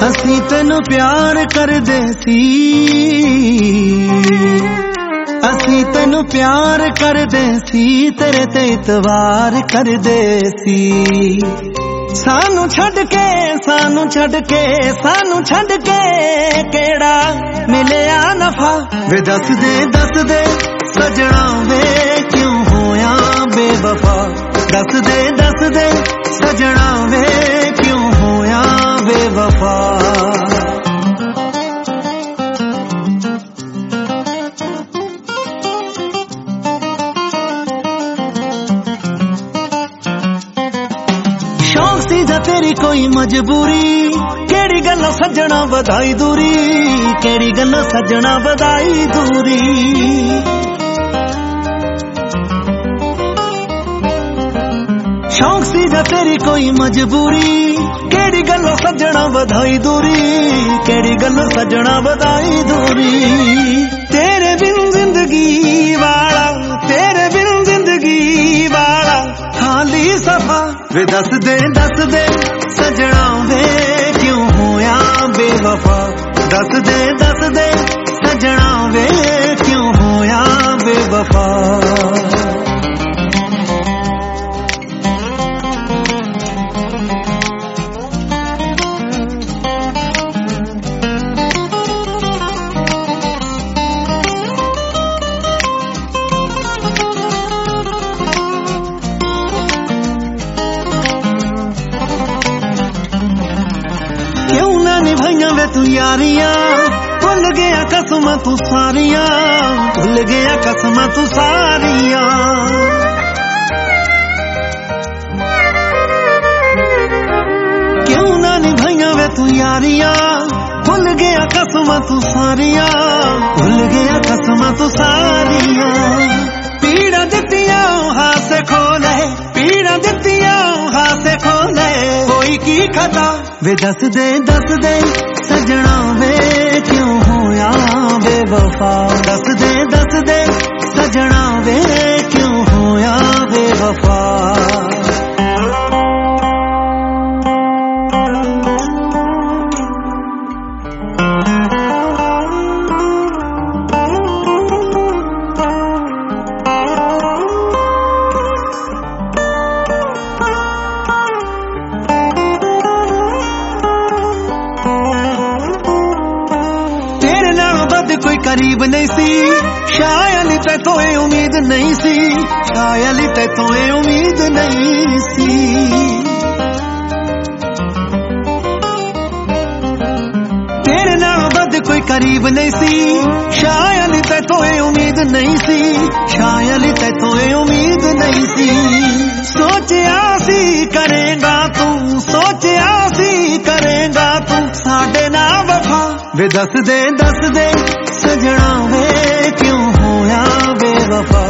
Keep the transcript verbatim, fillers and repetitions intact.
ਅਸੀਂ ਤੈਨੂੰ ਪਿਆਰ ਕਰਦੇ ਸੀ, ਅਸੀਂ ਤੈਨੂੰ ਪਿਆਰ ਕਰਦੇ ਸੀ, ਤੇਰੇ ਤੇ ਇਤਵਾਰ ਕਰਦੇ ਸੀ। ਸਾਨੂੰ ਛੱਡ ਕੇ ਸਾਨੂੰ ਛੱਡ ਕੇ ਸਾਨੂੰ ਛੱਡ ਕੇ ਕਿਹੜਾ ਮਿਲਿਆ ਨਫਾ ਵੇ ਦੱਸ ਦੇ ਦੱਸ ਦੇ ਸਜਣਾ ਵੇ ਕਿਉਂ ਹੋਇਆ ਬੇਵਫਾ। ਦੱਸ ਦੇ ਦੱਸ ਦੇ ਸਜਣਾ ਵੇ ਕਿਉਂ ਹੋਇਆ ਬੇਵਫਾ। शौक सी जा तेरी कोई मजबूरी, केड़ी गल्लों सजना वधाई दूरी, केड़ी गल्लों सजना वधाई दूरी। शौक सी जा तेरी कोई मजबूरी, केड़ी गल्लों सजना वधाई दूरी, केड़ी गल्लों सजना वधाई दूरी। तेरे बिन जिंदगी वाला, तेरे बिन जिंदगी वाला खाली सफा वे दस दे दस दे सजना वे क्यों होया बेवफा। दस दे दस दे सजना वे क्यों होया बेवफा। निभाइया वे तू यारियां, भुल गया कसमां तू सारियां, भुल गया कसमां तू सारियां। क्यों ना निभाइया वे तू यारियां, भुल गया कसमां तू सारियां, भुल गया कसमां तू सारियां। पीड़ा दित्तियां हाथ से खोले, पीड़ा दित्तियां हाथ से खोले, कोई की खता वे दस दे दस दे सजना वे क्यों होया बेवफा। दस दे दस दे सजना वे क्यों होया बेवफा। कोई करीब नहीं सी, शायद तैथों ए उम्मीद नहीं सी, शायद तैथों ए उम्मीद नहीं सी। तेरे नाल बद कोई करीब नहीं सी, शायद तैथों ए उम्मीद नहीं सी, शायद तैथों ए उम्मीद नहीं सी। सोचिया सी करेगा तू, सोचिया सी करेगा तू साडे नाल वफा वे दस दे दस दे सजना वे क्यों होया बेवफा।